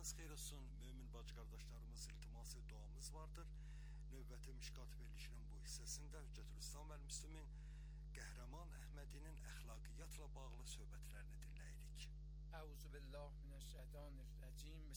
Sabahınız xeyir olsun mümin bacı qardaşlarımız, iltiması duamız vardır. Növbəti Mişkat verilişinin bu hissəsində Hüccətül-İslam və Müslümin Qəhrəman Əhmədinin əxlaqiyyatla bağlı söhbətlərini dinləyirik. Əuzubillah minəşşeytanirracim.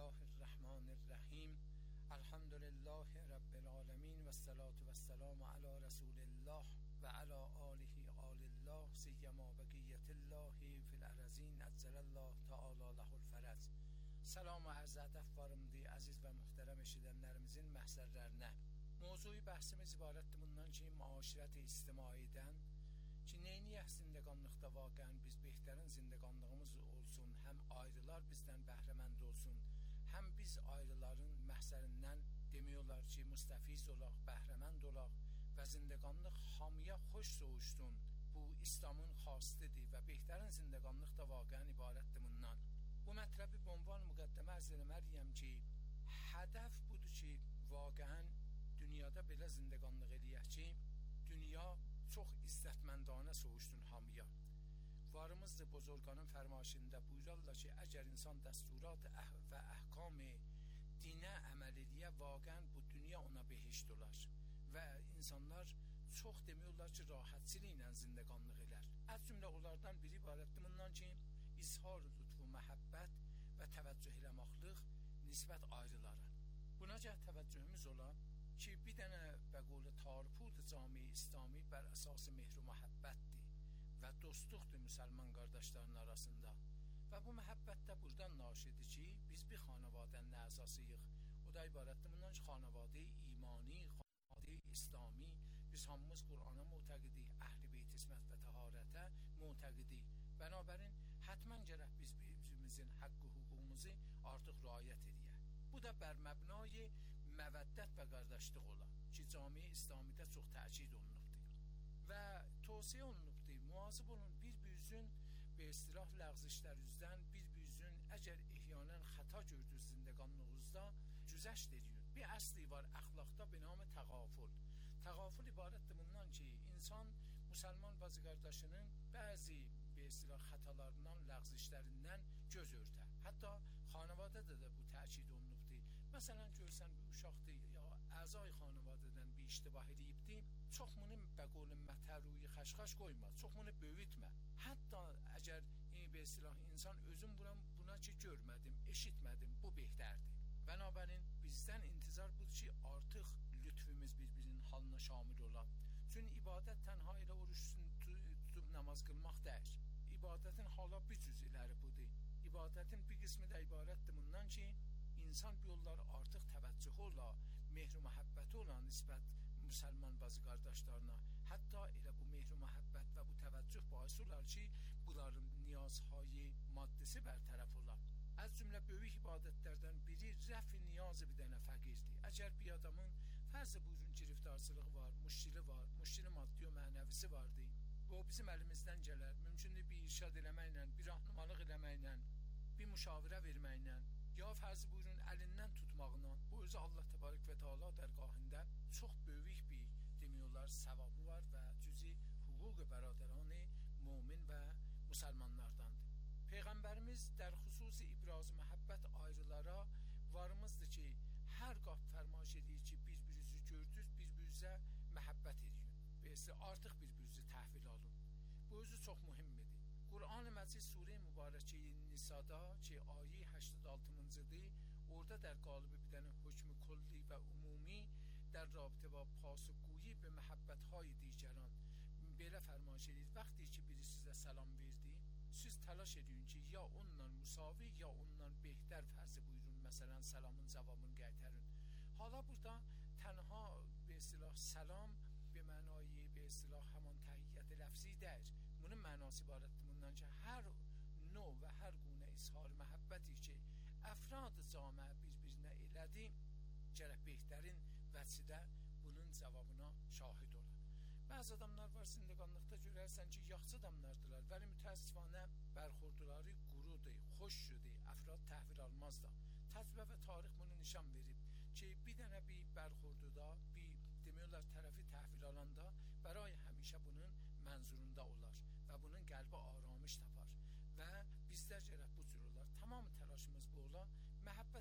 Bismillahirrahmanirrahim. Elhamdülillahi Rabbil alemin və salatu və selamu ala Resulillah və ala alihi alillah siyyama bəqiyyətillahi fil ərəzin əzzəlallah Teala ləhul fərəz. Salam və ərz ədəf varımdı əziz və muhterem eşidənlərimizin məhzərlərinə. Mövzuyu bəhsimiz ibarətdir bundan ki, müaşirət-i ictimaidən ki, neyniyək zindəqanlıqda vaqən biz behterən zindəqanlığımız olsun, həm ayrılar bizdən bəhrəmənd olsun, həm biz ayrıların məhzərindən demiyorlar ki, müstəfiz olaq, bəhrəmənd olaq və zindəqanlıq hamıya xoş soğuşsun. Bu İslamın xasıdır və behterən zindəqanlıq da vaqən ibarətdir bundan. Bu mətləbi bu ünvan müqəddəmə ərz eləməliyəm ki, hədəf budur ki, vaqəən dünyada belə zindəqanlıq eləyək ki, dünya çox izzətməndanə soğuşsun hamıya. Varımızdır bozorganın fərmaşında buyurarlar ki, əgər insan dəsturat və əhkam dinə əməl eləyə, vaqəən bu dünya ona behişt olar və insanlar çox demiyorlar ki, rahatçılıqla zindəqanlıq elər. Az cümlə onlardan biri ibarətdir bundan ki, izhar lütfu məhəbbət və təvəccüh eləmaqlıq nisbət ayrılara. Buna gəl təvəccühümüz ola ki, bir dənə bəqolə tarpud cami İslami bər əsası mehru məhəbbətdir və dostluqdur müsəlman qardaşların arasında. Və bu məhəbbət də buradan naşidir ki, biz bir xanavadənin əzasıyıq. O da ibarətdir bundan ki, xanavadə imani, xanavadə İslami, biz hamımız Qur'ana mütəqidik, əhl-i beyt ismət və təharətə mütəqidik. Bənabərin, hətmən gərək biz birimizin haqqı hüququmuzu artıq riayət edək. Bu da bər məbnayı məvəddət və qardaşlıq ola ki, cami İslamidə çox təkid olunubdur və tövsiyə olunubdur. Muazib olun, bir-birinizin be istilah ləğzişlər üzdən, bir-birinizin əgər ehyanən xəta gördünüz zindəqanlığınızda güzəşt edin. Bir əsli var əxlaqda be namı təğaful. Təğaful ibarətdir bundan ki, insan müsəlman bazı qardaşının bəzi be istilah xətalarından, ləğzişlərindən göz örtər. Hətta xanavadədə də bu təkid olunubdur. Məsələn, görsən bir uşaqdır ya əzay xanavadədən bir iştibah edibdir, çox bunu bəqolun mətəruyi xəşxəş qoyma, çox bunu böyütmə. Hətta əgər be istilah insan özüm buna ki görmədim, eşitmədim, bu behtərdir. Bənabərin bizdən intizar budur ki, artıq lütfümüz bir-birinin halına şamil ola. Çünki ibadət tənha ilə oruç tutub namaz qılmaq deyil. İbadətin hala bir cüz iləri budur. İbadətin bir qismi də ibarətdir bundan ki, insan bir yollar artıq təvəccüh ola, mehru məhəbbəti olan nisbət müsəlman bazı qardaşlarına. Hətta elə bu mehru məhəbbət və bu təvəccüh bahis olar ki, bunların niyazhayı maddəsi bərtərəf ola. Az cümlə böyük ibadətlərdən biri rəf-i niyazı bir dənə fəqirdir. Əgər bir adamın fərz buyurun giriftarsılığı var, müşkili maddi və mənəvisi vardır. Bu bizim əlimizdən gələr. Mümkündür bir irşad eləməklə, bir rahnumalıq eləməklə, bir müşavirə verməklə, ya fərz buyurun əlindən tutmağına, bu özü Allah təbarək və Teala dərgahında çox böyük bir demiyorlar savabı var və cüzi hüquq bəradəran mümin və müsəlmanlardandır. Peyğəmbərimiz dər xüsusi ibraz məhəbbət ayrılara varımızdır ki, hər qat fərmaş edir ki, bir-birinizi gördünüz, bir-birinizə məhəbbət edin. Bəs artıq bir-birinizi təhvil alın. Bu özü çox mühimdir. Qur'an-ı Məcid Surə Mübarəkə Nisada ki, ayə 86-cıdır, orada der qalıbı bir dənə hökmü kulli və ümumi در رابطه با پاسخگویی به محبت‌های دیگران belə fərmaş edir. Vaxtı ki biri sizə salam verdi, siz təlaş edin ki, ya onunla müsavi, ya onunla behter fərzi buyurun. Məsələn, salamın cavabını qaytarın. Hala burada tənha be istilah salam به معنای به اصطلاح همان تحیت لفظی deyil. Bunun mənası ibarətdir bundan ki, hər növ və hər gune izhar məhəbbəti ki, əfrad camiə bir-birinə elədi, gərək behtərin vəsidə bunun cavabına şahid olar. Bəzi adamlar var zindəqanlıqda görərsən ki, yaxşı adamlardılar, vəli mütəəssifanə bərxurduları qurudur, xoşdur, əfrad təhvil almazlar. Təcrübə və tarix bunu nişan verib ki, bir dənə bir bərxurduda, bir demiyorlar tərəfi təhvil alanda bəray həmişə bunun mənzurunda olar və bunun qəlbi aramış tapar və bizlər gərək bu cür olar. Tamam təlaşımız bu ola, məhəbbət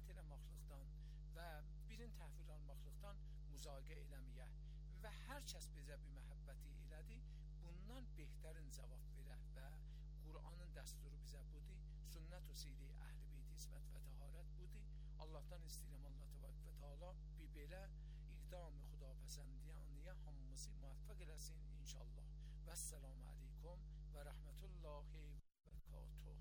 nifrət eləməklikdən və birin təhvil almaqlıqdan müzaqə eləməyə və hər kəs bizə bir məhəbbəti elədi, bundan behtərin cavab verə və Qur'anın dəsturu bizə budur, sünnət-u siri əhl-i beyt ismət və təharət budur. Allahdan istəyirəm Allah təbarək və təala bir belə iqdam xudapəsəndiyaniyə hamımızı muvaffəq eləsin inşallah. Vəsselamu aleykum və rəhmətullahi və bərəkatuh.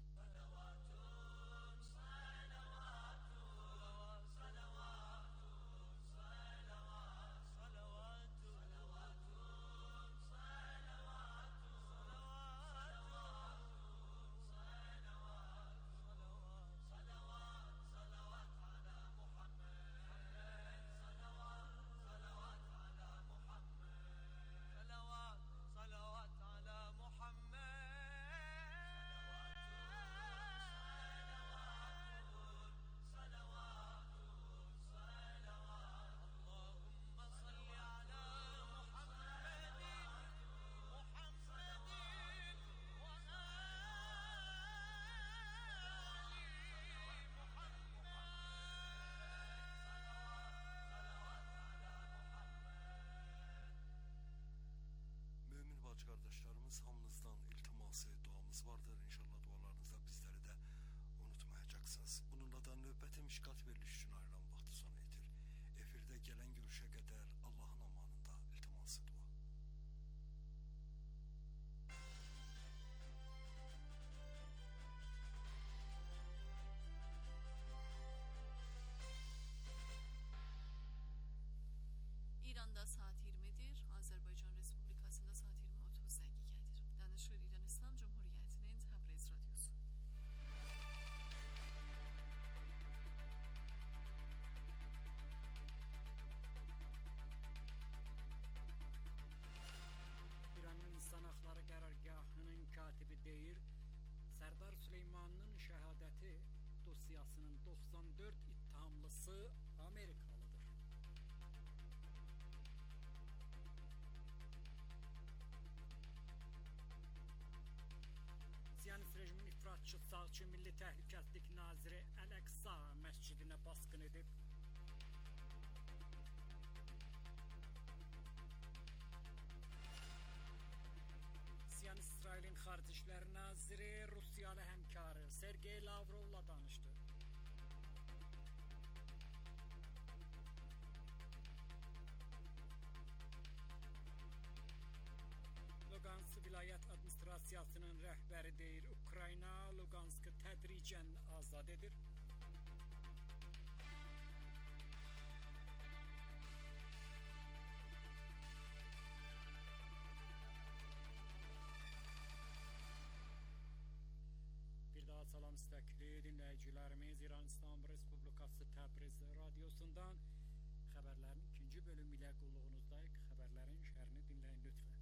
Qardaşlarımız, hamınızdan iltiması, duamız vardır. İnşallah dualarınızda bizləri də unutmayacaqsınız. Bununla da növbəti Mişqat verilişi üçün ayrılan vaxtı sona yetir. Efirdə gələn görüşə qədər Allahın amanında iltiması dua. İranda saat 20'dir. Azərbaycan Respublikasında saat 20:30 dəqiqədir. Danışır İran İslam Cumhuriyyətinin Təbriz radiosu. İranın İnsan Haqları Qərargahının katibi deyir, Sərdar Süleymanın şəhadəti dosyasının 94 ittihamlısı Amerikalıdır. Siyonist rejimin ifratçı sağçı Milli Təhlükəsizlik Naziri Əl-Əqsa məscidinə basqın edib. Siyonist İsrailin Xarici İşlər Naziri Rusiyalı həmkarı Sergey Lavrovla danışdı. Luqansk vilayət administrasiyasının rəhbəri deyir, Ukrayna Luqanskı tədricən azad edir. Bir daha salam istəkli dinləyicilərimiz, İran İslam Respublikası Təbriz radiosundan xəbərlərin ikinci bölümü ilə qulluğunuzdayıq. Xəbərlərin şərhini dinləyin lütfən.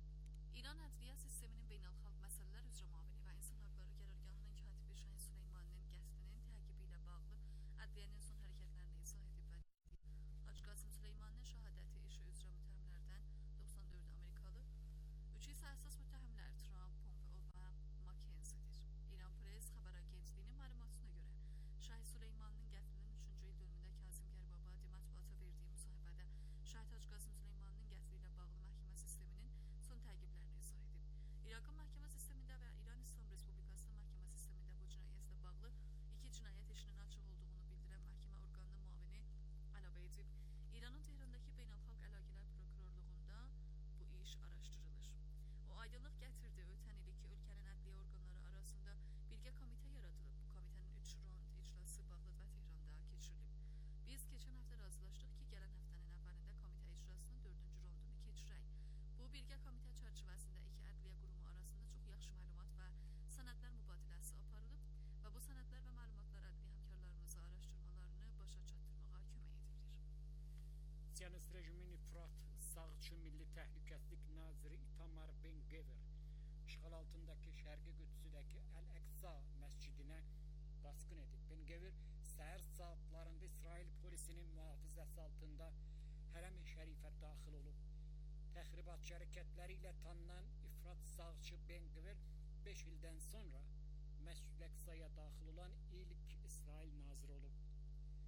İran Ədliyyə Sisteminin Beynəlxalq Məsələlər üzrə müavini və İnsan Haqları Qərargahının katibi Şahin Süleymaninin qəsdinin təqibi ilə bağlı ədliyyənin son hərəkətlərini izah edib və Hacı Qasım Süleymaninin şəhadəti işi üzrə müttəhimlərdən 94 Amerikalı, 3 isə əsas müttəhimlər Trump, Pompeo və Makenzidir. İran Press xəbər agentliyinin məlumatına görə Şahin Süleymanının qətlinin 3-cü il dönümündə Kazım Gərbabadi mətbuata verdiyi müsahibədə Şahid Hacı Qasım Süleymanının qətli ilə bağlı məhkəmə sisteminin son təqiblərini izah edib. İraqın məhkəmə sistemində və İran İslam Respublikasının məhkəmə sistemində bu cinayətlə bağlı 2 cinayət işinin açıq olduğunu bildirən məhkəmə orqanının müavini əlavə edib. İranın Tehrandakı Beynəlxalq Əlaqələr Prokurorluğunda bu iş araşdırılır. O aydınlıq gətirdi, ötən il ki, ölkənin ədliyyə orqanları arasında birgə komitə yaradılıb. Bu komitənin 3 raund iclası Bağdad və Tehranda keçirilib. Biz keçən həftə razılaşdıq ki, gələn həftənin əvvəlində komitə iclasının 4-cü raundunu keçirək. Bu birgə komitə çərçivəsində iki ədliyyə qurumu arasında çox yaxşı məlumat və sənədlər mübadiləsi aparılıb və bu sənədlər və məlumatlar ədliyyə həmkarlarımıza araşdırmalarını başa çatdırmağa kömək edilir. Siyonist rejimin ifrat sağçı Milli Təhlükəsizlik Naziri İtamar Ben-Gvir işğal altındakı Şərqi Qüdsüdəki Əl-Əqsa məscidinə basqın edib. Ben-Gvir səhər saatlarında İsrail polisinin mühafizəsi altında Hərəm-i Şərifə daxil olub. Təxribatçı hərəkətləri ilə tanınan ifrat sağçı Ben-Gvir 5 ildən sonra Məscid-i Əqsaya daxil olan ilk İsrail naziri olub.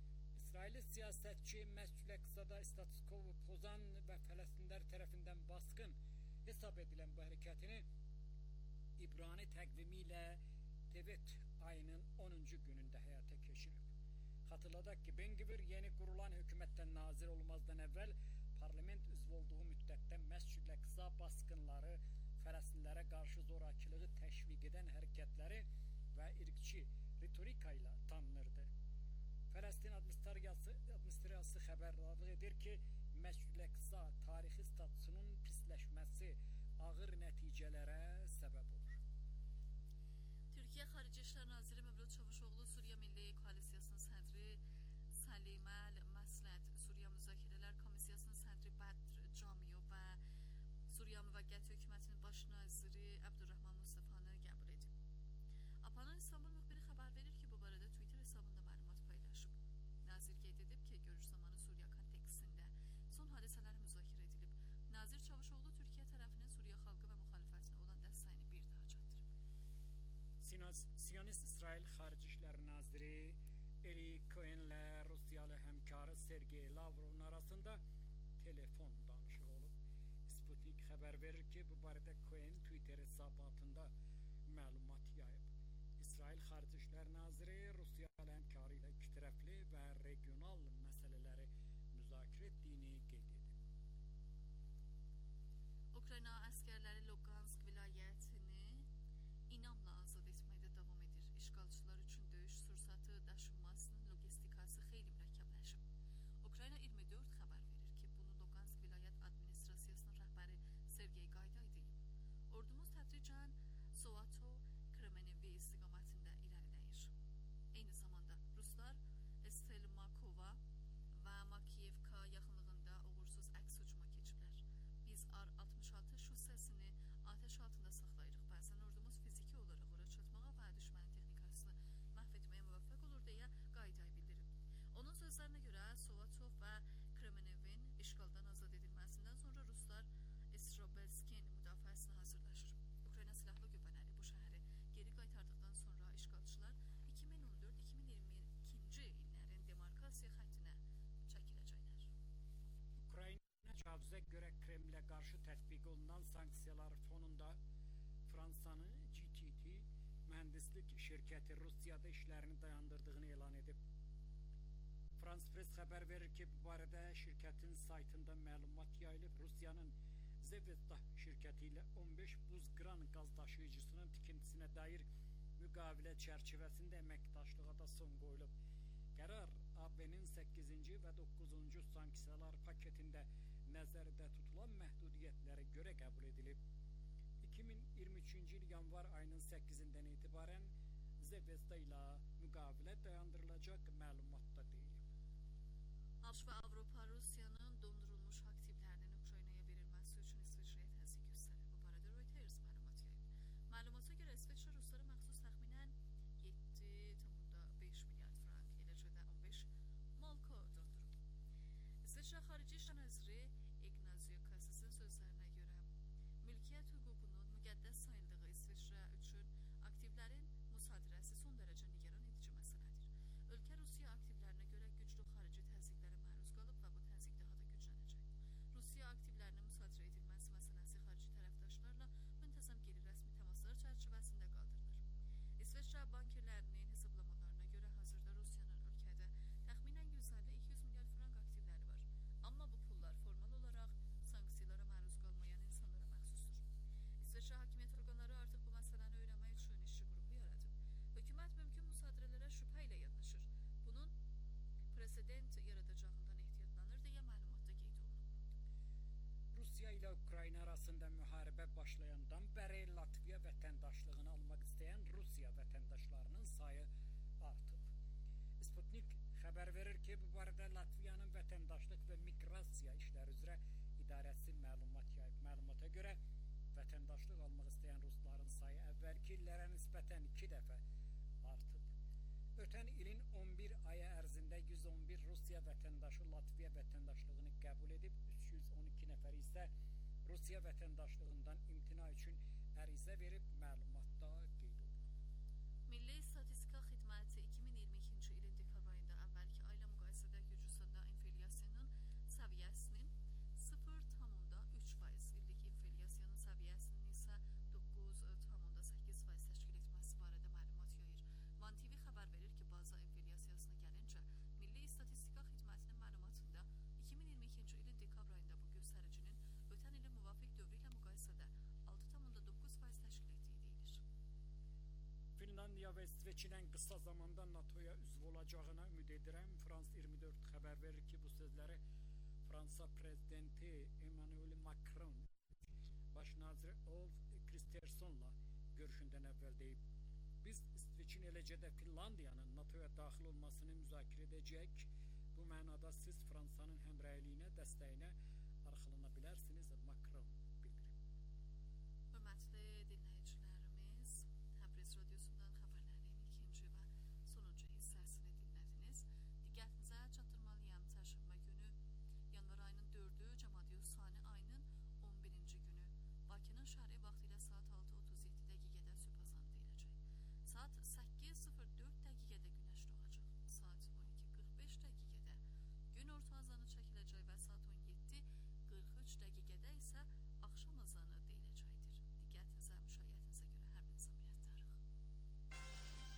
İsrailli siyasetçi Mescid-i Aksa'da statükovu pozan ve Filistinler tarafından baskın hesap edilen bu hareketini İbrani takvimiyle Tevet ayının 10. gününde hayata geçirip. Hatırladık ki Ben-Gvir yeni kurulan hükümetten nazir olmazdan evvel parlament üzvü olduğu müddette Mescid-i Aksa baskınları, Filistinlere karşı zorakılığı teşvik eden hareketleri ve ırkçı retorikayla tanınırdı. Filistin administrasyası haberdarlık edir ki Mescid-i Aksa tarihi statüsünün pisleşmesi ağır neticelere sebep olur. Türkiye Xarici İşlər Naziri Mevlud Çavuşoğlu Suriye Milli Koalisiyasının sədri Səliməl Məsləhət, Suriye Müzakirələr Komissiyasının sədri Bədr Camiyo və Suriye Müvəqqəti Hökumətinin baş naziri Əbdurrahman Mustafanı qəbul edib. APA'nın İstanbul müxbiri xəbər verir ki, bu barədə Twitter hesabında məlumat paylaşıb. Nazir qeyd edib ki, görüş zamanı Suriye kontekstində son hadisələr müzakirə edilib. Nazir Çavuşoğlu Türkiye tərəfinin Suriye xalqı və müxalifətinə olan dəstəyini bir daha çatdırıb. Siyonist İsrail Xarici İşlər Naziri Eli Cohen'le Rusyalı hemkarı Sergey Lavrov'un arasında telefon danışığı olub. Sputnik haber verir ki, bu barədə Cohen Twitter hesabatında məlumat yayıb. İsrail Xarici İşlər Naziri Rusyalı hemkarı ilə iki tərəfli və regional məsələləri müzakirə etdiyini qeyd edib. Ukrayna əsgərləri Lugansk vilayətini inamla azad etməkdə davam edir. İşğalçılar üçün döyüş sursatı daşınmasının logistikası xeyli mürəkkəbləşib. Ukrayna 24 xəbər verir ki, bunu Lugansk vilayət administrasiyasının rəhbəri Sergey Gayday deyib. Ordumuz tədricən Sovato, Kremenevi istiqamətində irəliləyir. Eyni zamanda Ruslar Stelmakova və Makiyevka yaxınlığında uğursuz əks hücuma keçiblər. Biz AR-66 şossəsini atəş altında saxlayırıq. Bəzən ordumuz fiziki olaraq ora çatmağa və düşmənin texnikasını məhv etməyə müvəffəq olur deyə Qayday bildirib. Onun sözlərinə görə Sovatov və Kremenevin işğaldan azad edilməsindən sonra Ruslar Strobelskin müdafiəsinə hazırlaşır. Ukrayna silahlı qüvvələri bu şəhəri geri qaytardıqdan sonra işğalçılar 2014-2022-ci illərin demarkasiya xəttinə çəkiləcəklər. Ukrayna təcavüzə görə Kremlə qarşı tətbiq olunan sanksiyalar fonunda Fransanın GTT mühəndislik şirkəti Rusiyada işlərini dayandırdığını elan edib. Frans Press xəbər verir ki, bu barədə şirkətin saytında məlumat yayılıb. Rusiyanın Zvezda şirkəti ilə 15 buzqıran qaz daşıyıcısının tikintisinə dair müqavilə çərçivəsində əməkdaşlığa da son qoyulub. Qərar ABŞ-nin 8-ci və 9-cu sanksiyalar paketində nəzərdə tutulan məhdudiyyətlərə görə qəbul edilib. 2023-cü il yanvar ayının 8-dən etibarən Zvezda ilə müqavilə dayandırılacaq məlumatda deyilib. ABŞ və Avropa Rusiyanın dondurulmuş aktivlərinin Ukraynaya verilməsi üçün İsveçrəyə təzyiq göstərir. Bu barədə Reuters məlumat yayıb. Məlumata görə İsveçrə Ruslara məxsus təxminən 7,5 milyard frank, eləcə də 15 malko dondurub. İsveçrə Xarici İşlər Naziri Ignazio Casas'ın sözlərinə görə mülkiyyət hüququnun müqəddəs sayıldığı İsveçrə üçün aktivlərin müsadirəsi son dərəcə nigaran edici məsələdir. Ölkə Rusiya aktivlərinə görə güclü xarici təzyiqlərə məruz qalıb və bu təzyiq daha da güclənəcək. Rusiya aktivlərinin müsadirə edilməsi məsələsi xarici tərəfdaşlarla müntəzəm qeyri-rəsmi təmaslar çərçivəsində qaldırılır. İsveçrə bankirlərinin hesablamalarına görə hazırda Rusiyanın ölkədə təxminən 150-200 milyard frank aktivləri var. Amma bu pullar formal olaraq sanksiyalara məruz qalmayan insanlara məxsusdur. İsveçrə hakimiyyət orqanları artıq bu məsələni öyrənmək üçün işçi qrupu yaradıb. Hökumət mümkün müsadirələrə şübhə ilə yanaşır. Bunun presedent yaradacağından ehtiyatlanır deyə məlumatda qeyd olunub. Rusiya ilə Ukrayna arasında müharibə başlayandan bəri Latviya vətəndaşlığını almaq istəyən Rusiya vətəndaşlarının sayı artıb. Sputnik xəbər verir ki, bu barədə Latviyanın vətəndaşlıq və miqrasiya işləri üzrə idarəsi məlumat yayıb. Məlumata görə vətəndaşlıq almaq istəyən rusların sayı əvvəlki illərə nisbətən 2 dəfə artıb. Ötən ilin 11 ayı ərzində 111 Rusiya vətəndaşı Latviya vətəndaşlığını qəbul edib, 312 nəfər isə Rusiya vətəndaşlığından imtina üçün ərizə verib, məlumatda qeyd olunub. Milli Statistika Xidməti 2022-ci ilin dekabr ayında əvvəlki ayla müqayisədə İsveç'in qısa zamanda NATO'ya üzv olacağına ümid edirəm. France 24 xəbər verir ki, bu sözləri Fransa prezidenti Emmanuel Macron baş naziri Ulf Kristerssonla görüşündən əvvəl deyib. Biz İsveç'in, eləcə də Finlandiyanın NATO'ya daxil olmasını müzakirə edəcək. Bu mənada siz Fransanın həmrəyliyinə, dəstəyinə arxalana bilərsiniz, Macron bildirib. Hörmətli dinləyicilərimiz, Təbriz Radiosundan xəbərlərin ikinci və sonuncu hissəsini dinlədiniz. Diqqətinizə çatdırmalıyam, çərşənbə günü yanvar ayının 4-ü, Cəmadi Sani ayının 11-ci günü Bakının şəhəri vaxtı ilə saat 6:37 dəqiqədə sübh azanı deyiləcək. Saat 8:04 dəqiqədə günəş doğacaq. Saat 12:45 dəqiqədə gün orta azanı çəkiləcək və saat 17:43 dəqiqədə isə axşam azanı deyiləcəkdir. Diqqətinizə, müşayiətinizə görə hər birinizə minnətdarıq.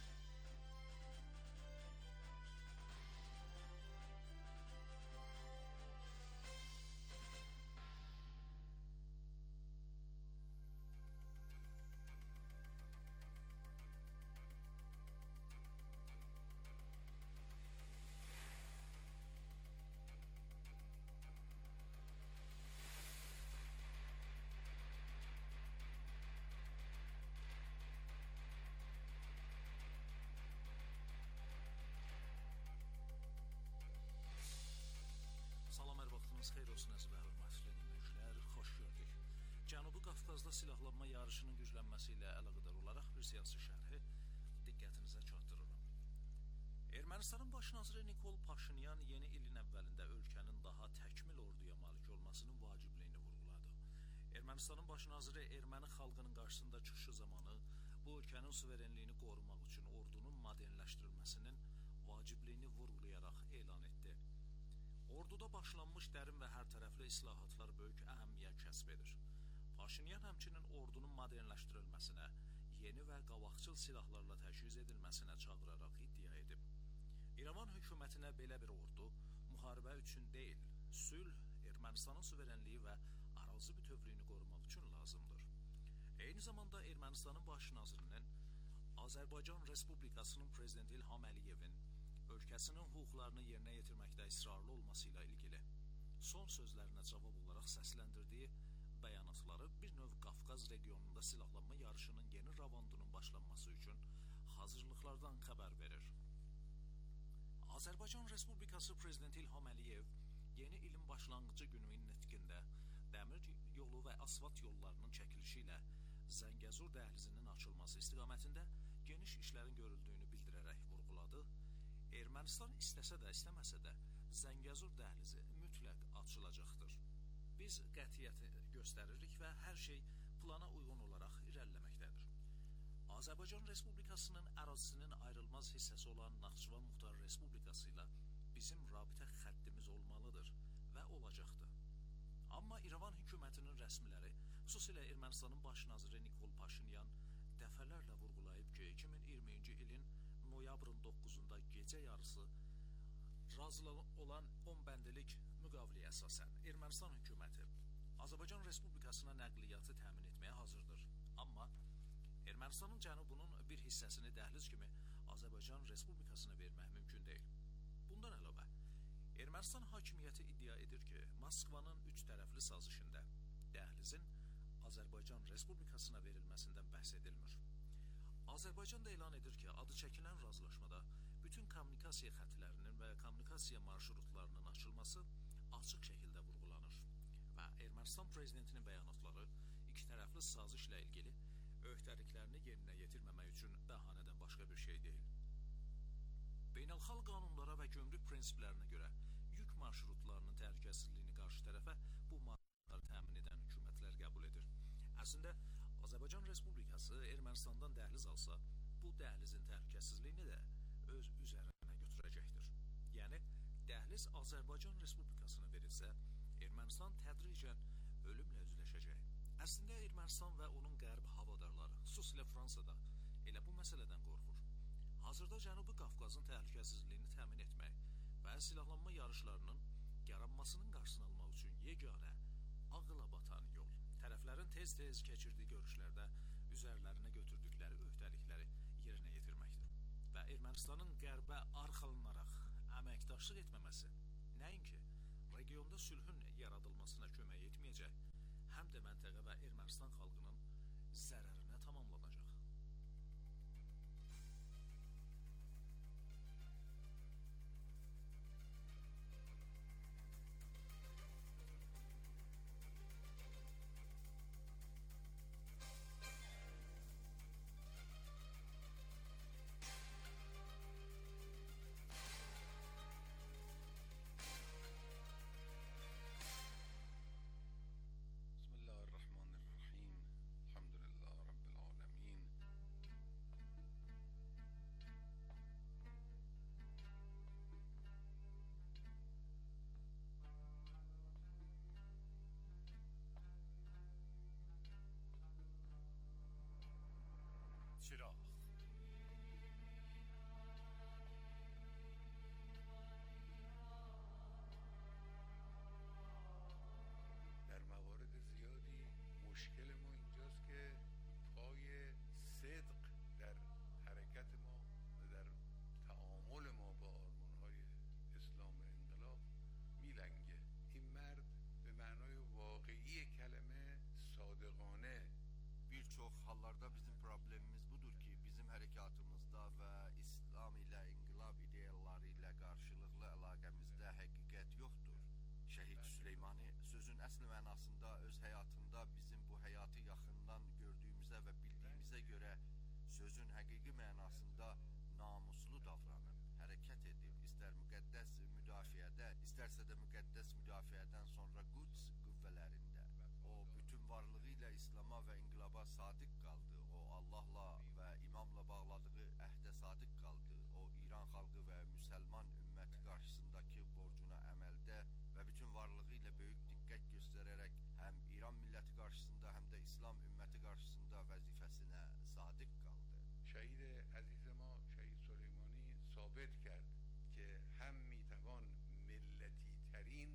Salam, hər vaxtınız xeyir olsun əziz və hörmətli dinləyicilər, xoş gördük. Cənubi Qafqazda silahlanma yarışının güclənməsi ilə əlaqədar olaraq bir siyasi şərhi diqqətinizə çatdırıram. Ermənistanın baş naziri Nikol Paşinyan yeni ilin əvvəlində ölkənin daha təkmil orduya malik olmasının vacibliyini vurğuladı. Ermənistanın baş naziri erməni xalqının qarşısında çıxışı zamanı bu ölkənin suverenliyini qorumaq üçün ordunun modernləşdirilməsinin vacibliyini vurğulayaraq elan etdi. Orduda başlanmış dərin və hər tərəfli islahatlar böyük əhəmiyyət kəsb edir. Paşinyan həmçinin ordunun modernləşdirilməsinə, yeni və qabaqcıl silahlarla təchiz edilməsinə çağıraraq iddia edib. İrəvan hökumətinə belə bir ordu müharibə üçün deyil, sülh, Ermənistanın suverenliyi və ərazi bütövlüyünü qorumaq üçün lazımdır. Eyni zamanda Ermənistanın baş nazirinin Azərbaycan Respublikasının prezidenti İlham Əliyevin ölkəsinin hüquqlarını yerinə yetirməkdə israrlı olması ilə ilgili son sözlərinə cavab olaraq səsləndirdiyi bəyanatları bir növ Qafqaz regionunda silahlanma yarışının yeni ravandının başlanması üçün hazırlıqlardan xəbər verir. Azərbaycan Respublikası prezidenti İlham Əliyev yeni ilin başlanğıcı gününün nitqində dəmir yolu və asfalt yollarının çəkilişi ilə Zəngəzur dəhlizinin açılması istiqamətində geniş işlərin görüldüyünü bildirərək vurğuladı. Ermənistan istəsə də, istəməsə də Zəngəzur dəhlizi mütləq açılacaqdır. Biz qətiyyəti göstəririk və hər şey plana uyğun olaraq irəliləməkdədir. Azərbaycan Respublikasının ərazisinin ayrılmaz hissəsi olan Naxçıvan Muxtar Respublikası ilə bizim rabitə xəttimiz olmalıdır və olacaqdır. Amma İrəvan hökumətinin rəsmiləri, xüsusilə Ermənistanın baş naziri Nikol Paşinyan dəfələrlə vurğulayıb ki, 2020-ci ilin noyabrın 9-da gecə yarısı razılıq olan 10 bəndilik müqaviləyə əsasən Ermənistan hökuməti Azərbaycan Respublikasına nəqliyyatı təmin etməyə hazırdır. Amma Ermənistanın cənubunun bir hissəsini dəhliz kimi Azərbaycan Respublikasına vermək mümkün deyil. Bundan əlavə, Ermənistan hakimiyyəti iddia edir ki, Moskvanın üç tərəfli sazişində dəhlizin Azərbaycan Respublikasına verilməsindən bəhs edilmir. Azərbaycan da elan edir ki, adı çəkilən razılaşmada bütün kommunikasiya xətlərinin və kommunikasiya marşrutlarının açılması açıq şəkildə vurğulanır və Ermənistan prezidentinin bəyanatları iki tərəfli sazişlə ilgili öhdəliklərini yerinə yetirməmək üçün bəhanədən başqa bir şey deyil. Beynəlxalq qanunlara və gömrük prinsiplərinə görə yük marşrutlarının təhlükəsizliyini qarşı tərəfə bu marşrutları təmin edən hökumətlər qəbul edir. Əslində, Azərbaycan Respublikası Ermənistandan dəhliz alsa, bu dəhlizin təhlükəsizliyini də öz üzərinə götürəcəkdir. Yəni, dəhliz Azərbaycan Respublikasına verilsə, Ermənistan tədricən ölümlə üzləşəcək. Əslində, Ermənistan və onun qərb havadarları, xüsusilə Fransada, elə bu məsələdən qorxur. Hazırda Cənubi Qafqazın təhlükəsizliyini təmin etmək və silahlanma yarışlarının yaranmasının qarşısını almaq üçün yeganə, ağıla batan yol. Tərəflərin tez-tez keçirdiyi görüşlərdə üzərlərinə götürdükləri öhdəlikləri yerinə yetirməkdir. əməkdaşlıq etməməsi nəinki regionda sülhün yaradılmasına kömək etməyəcək, həm də məntəqə və Ermənistan xalqının zərərinə tamamlanacaq. چراغ در موارد زیادی مشکل ما اینجاست که پای صدق در حرکت ما و در تعامل ما با آرمان‌های اسلام و انقلاب میلنگه. این مرد به معنای واقعی کلمه صادقانه birçok hallarda bizim problemimiz budur ki bizim hərəkatımızda və İslam ilə, inqilab ideyaları ilə qarşılıqlı əlaqəmizdə həqiqət yoxdur. Şəhid Süleymani sözün əsl mənasında öz həyatında bizim bu həyatı yaxından gördüyümüzə və bildiyimizə görə sözün həqiqi mənasında namuslu davranıb, hərəkət edib, istər müqəddəs müdafiədə, istərsə də müqəddəs müdafiədən sonra Quds qüvvələrində. O bütün varlığı ilə İslam'a və inqilaba sadiq qaldı. O Allahla və imamla bağladığı əhdə sadiq qaldı. O İran xalqı və müsəlman ümməti qarşısındakı borcuna əməldə və bütün varlığı ilə böyük diqqət göstərərək həm İran milləti qarşısında, həm də İslam ümməti qarşısında vəzifəsinə sadiq qaldı. شهید عزیز ما شهید سلیمانی ثابت کرد که هم میتوان ملتی ترین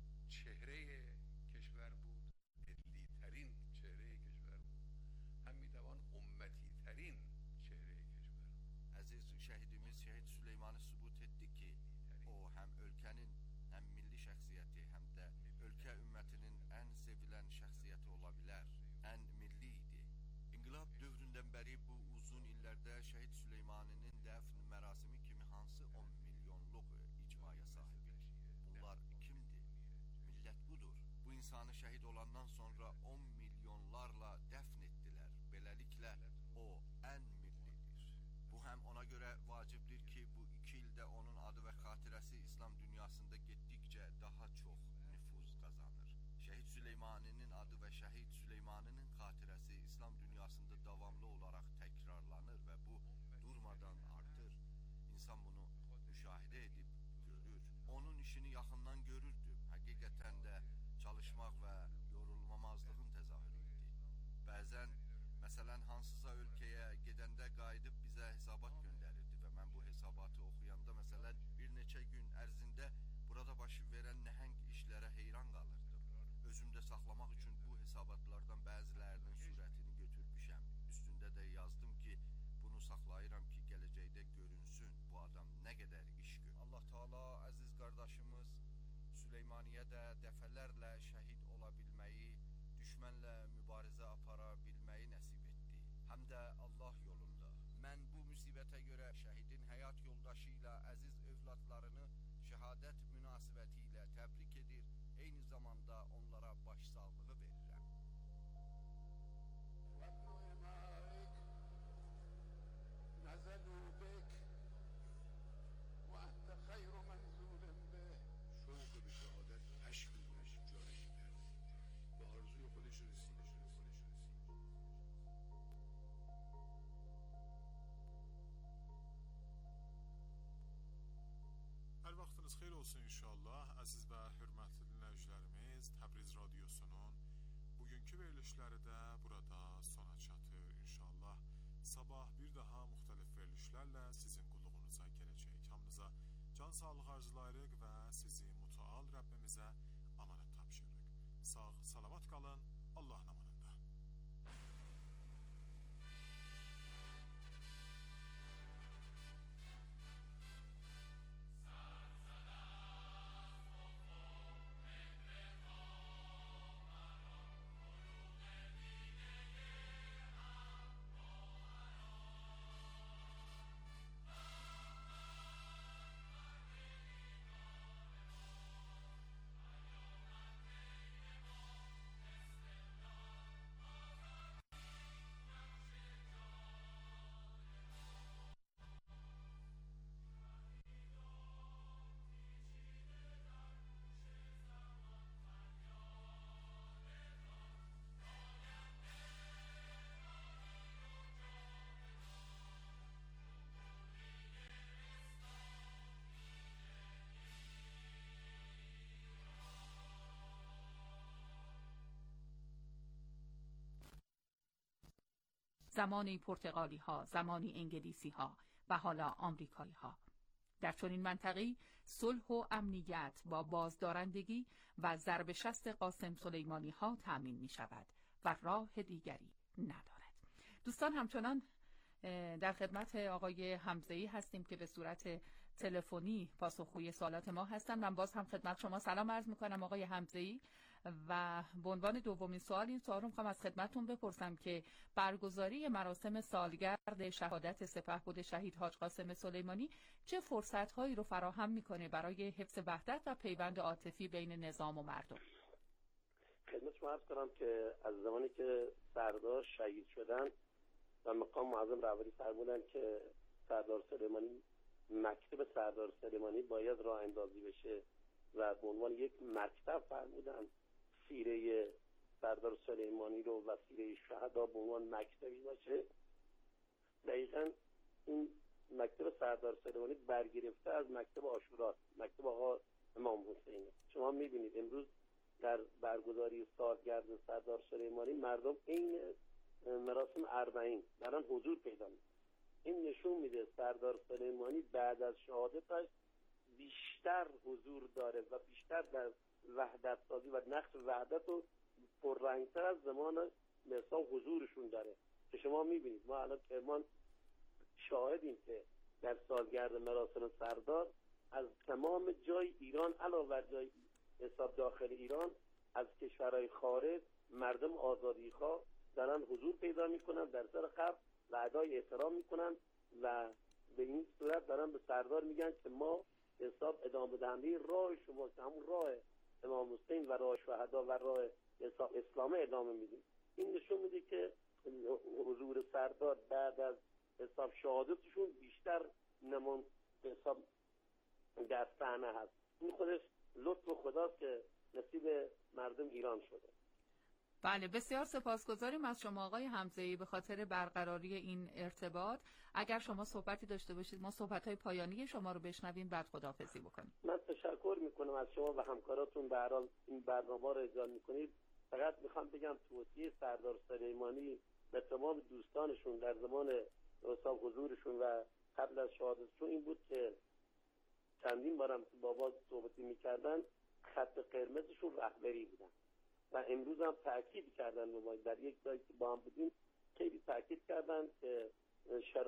چهره کشور بود، ملی ترین چهره کشور بود، هم میتوان امتی ترین چهره کشور. Əziz şəhidimiz Şəhid Süleymani sübut etdi ki, o həm ölkənin həm milli şəxsiyyəti, həm də ölkə ümmətinin ən sevilən şəxsiyyəti ola bilər, ən milli idi. İnqilab dövründən bəri bu uzun illərdə Şəhid Süleymaninin dəfn mərasimi kimi hansı 10 milyonluq icmaya sahibik? Bunlar kimdir? Millət budur. Bu insanı şəhid olandan sonra 10 milyonlarla dəfn etdilər. Beləliklə o ən millidir. Bu həm ona görə vacibdir ki, bu 2 ildə onun adı və xatirəsi İslam dünyasında getdikcə daha çox nüfuz qazanır. Şəhid Süleymaninin adı və Şəhid Süleymaninin xatirəsi İslam dünyasında davamlı olaraq təkrarlanır və bu durmadan artır. İnsan bunu müşahidə edib görür. Onun işini yaxından görürdüm. Həqiqətən də çalışmaq və yorulmamazlığın təzahürü idi. Bəzən, məsələn, hansısa ölkəyə gedəndə qayıdıb bizə hesabat göndərirdi və mən bu hesabatı oxuyanda, məsələn, bir neçə gün ərzində burada baş verən nəhəng işlərə heyran qalırdım. Özümdə saxlamaq üçün bu hesabatlardan bəzilərinin surətini götürmüşəm. Üstündə də yazdım ki, bunu saxlayıram ki, gələcəkdə görünsün bu adam nə qədər iş görür. Allah Taala əziz qardaşımız Süleymaniyə də dəfələrlə şəhid ola bilməyi, düşmənlə mübarizə apara bilməyi nəsib etdi. Həm də Allah yolunda. Mən bu müsibətə görə şəhidin həyat yoldaşı ilə əziz övladlarını şəhadət münasibəti ilə təbrik edir, eyni zamanda onlara başsağlığı verirəm. نزلوا بك وأنت خير منزول به. شوق به شهادت اشک گوش جاری کرد. به آرزوی خودش رسید. Hər vaxtınız xeyir olsun inşallah. Əziz və hörmətli dinləyicilərimiz, Təbriz Radiosunun bugünkü verilişləri də burada sona çatır inşallah. Sabah bir daha müxtəlif verilişlərlə sizin qulluğunuza gələcək. Hamınıza can sağlığı arzulayırıq və sizi mütəal Rəbbimizə amanət tapşırırıq. Sağ, salamat qalın. Allahın amanında. زمانی پرتغالی ها، زمانی انگلیسی ها و حالا آمریکایی ها. در چنین منطقه‌ای صلح و امنیت با بازدارندگی و ضرب شست قاسم سلیمانی ها تأمین می شود و راه دیگری ندارد. دوستان، همچنان در خدمت آقای حمزه‌ای هستیم که به صورت تلفنی پاسخگوی سوالات ما هستن. من باز هم خدمت شما سلام عرض میکنم آقای حمزه‌ای و به عنوان دومین سوال این سوال رو میخوام از خدمتتون بپرسم که برگزاری مراسم سالگرد شهادت سپهبد شهید حاج قاسم سلیمانی چه فرصت‌هایی رو فراهم میکنه برای حفظ وحدت و پیوند عاطفی بین نظام و مردم؟ خدمت شما عرض کنم که از زمانی که سردار شهید شدن و مقام معظم رهبری فرمودن که سردار سلیمانی، مکتب سردار سلیمانی باید راه اندازی بشه و به عنوان یک مکتب فرمودن سیره سردار سلیمانی رو و سیره شهدا به عنوان مکتبی باشه. دقیقاً این مکتب سردار سلیمانی برگرفته از مکتب عاشورا، مکتب آقا امام حسین. شما میبینید امروز در برگزاری سالگرد سردار سلیمانی مردم این مراسم اربعین دارن حضور پیدا میکنن. این نشون میده سردار سلیمانی بعد از شهادتش بیشتر حضور داره و بیشتر در وحدت سازی و نقش وحدت رو پررنگتر از زمان مثلا حضورشون داره که شما میبینید. ما الان کرمان شاهدیم که در سالگرد مراسم سردار از تمام جای ایران علاوه بر جای حساب داخل ایران از کشورهای خارج مردم آزادیخواه دارن حضور پیدا میکنن، در سر قبر و ادای احترام میکنن و به این صورت دارن به سردار میگن که ما حساب ادامه دهنده راه شما که همون راه امام حسین و راه شهدا و راه حساب اسلام ادامه میدیم. این نشون میده که حضور سردار بعد از حساب شهادتشون بیشتر نمون حساب در صحنه هست. این خودش لطف خداست که نصیب مردم ایران شده. بله، بسیار سپاسگزاریم از شما آقای حمزه‌ای به خاطر برقراری این ارتباط. اگر شما صحبتی داشته باشید ما صحبت‌های پایانی شما رو بشنویم بعد خداحافظی بکنیم. من تشکر میکنم از شما و همکاراتون به هر حال این برنامه رو اجرا میکنید. فقط میخوام بگم توصیه سردار سلیمانی به تمام دوستانشون در زمان حساب حضورشون و قبل از شهادتشون این بود که چندین بارم که بابا صحبتی میکردن خط قرمزشون رهبری بودن و امروز هم تاکید کردن. ما در یک جایی که با هم بودیم خیلی تاکید کردن که